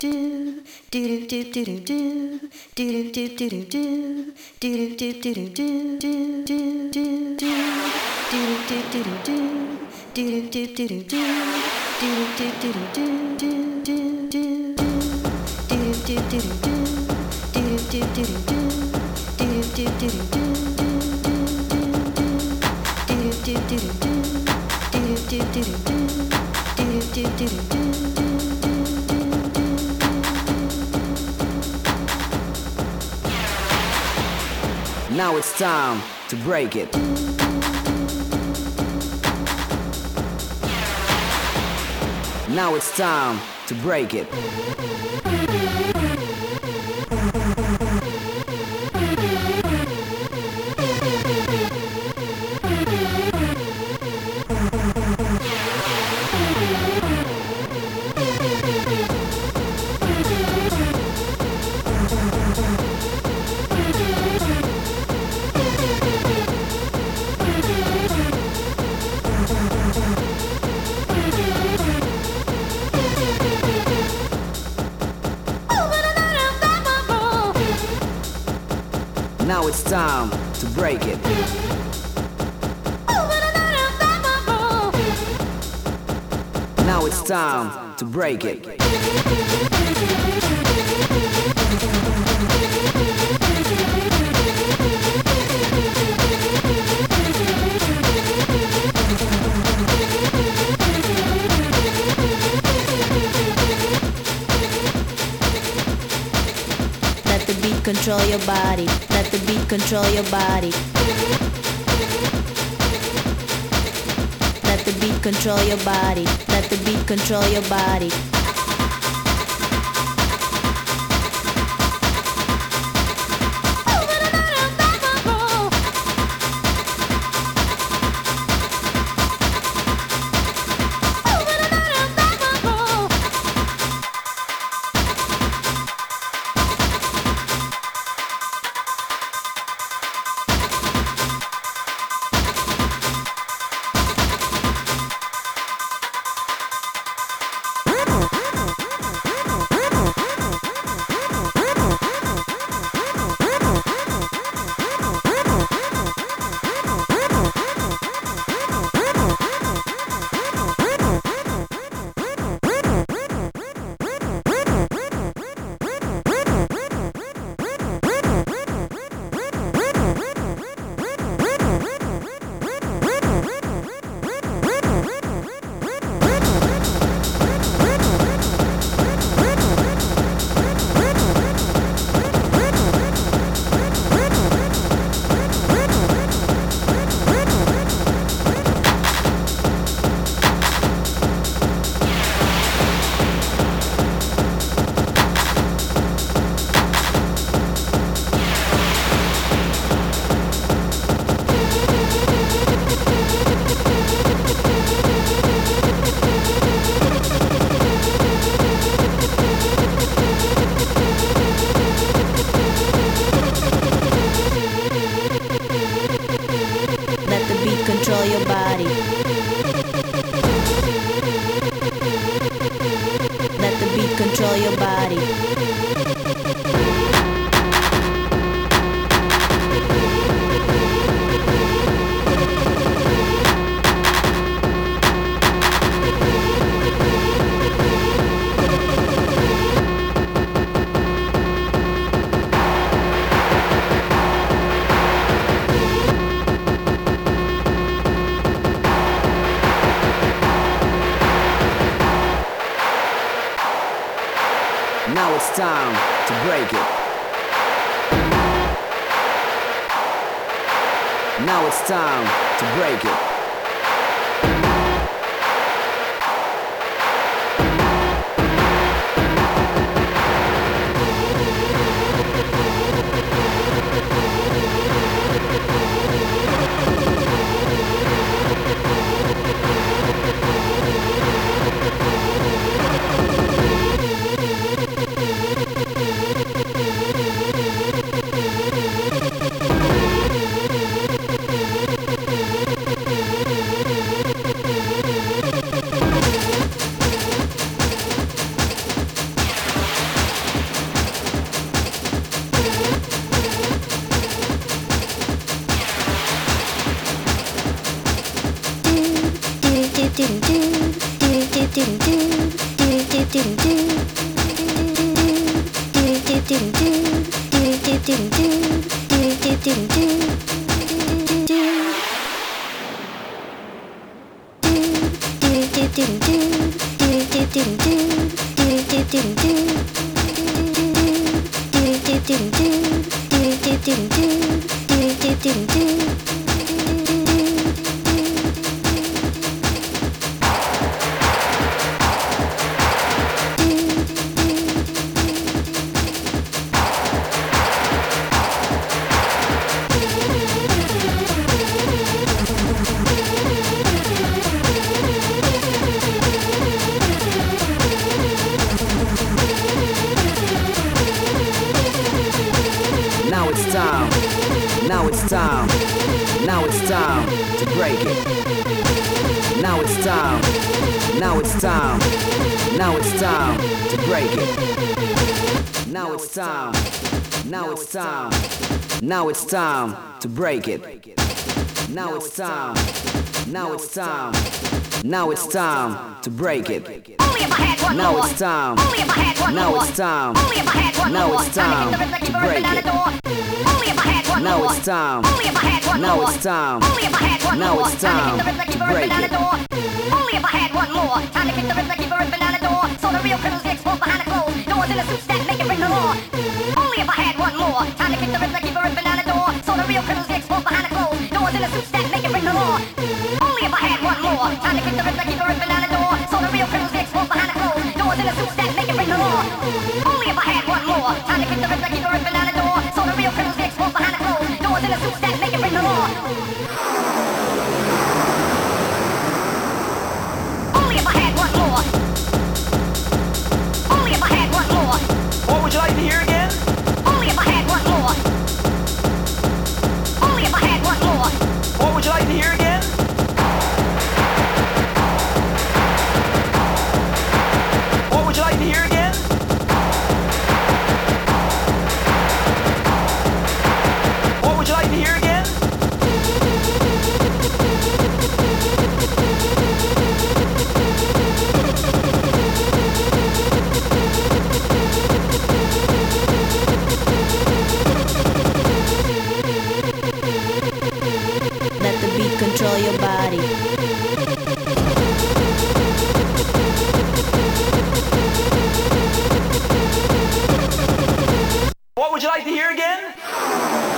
Now it's time to break it. Now it's time to break it. Now it's time to break it. Now it's time to break it. Let the beat control your body. Let the beat control your body. Let the beat control your body. Let the beat control your body. Control your body. Let the beat control your body. Now it's time to break it. Now it's time to break it. Now it's time. Now it's time. Now it's time to break it. Now it's time. Now it's time. Now it's time to break it. Now it's time. Now it's time. Now it's time to break it. Now it's time. Now it's time. Now it's time to break it. Only if I had one Now more. it's time. Only if I had one Now more. it's time. Only if I had one Now more. it's time to get the to rhythm break out the it. door. Only if I had one Now more. it's time. Only if I had one Now more. it's time. Only if I had one Now more. it's time to get the to rhythm break out it. the door. Only if I had one more. Time to kick the rhythm out the door. So the real criminals get exposed behind the clothes. Doors in the suits that make it bring the law. Only if I had one more. Time to kick the rhythm out the door. So the real criminals get exposed behind the clothes. Doors in the suits that make it bring the law. Only if I had one more. Time to kick the rhythm out the door. So the real criminals get exposed behind the clothes. Doors in the suits that make it bring the law. Only if I had one more. Time to kick the rhythm out the door. So the real criminals get exposed behind the clothes. Doors in the suits that make it bring the law. Only if I had one more. Only if I had one more. What would you like to hear again? Only if I had one more. Only if I had one more. What would you like to hear again? What would you like to hear again? What would you like to hear again? Let the beat control your body. What would you like to hear again?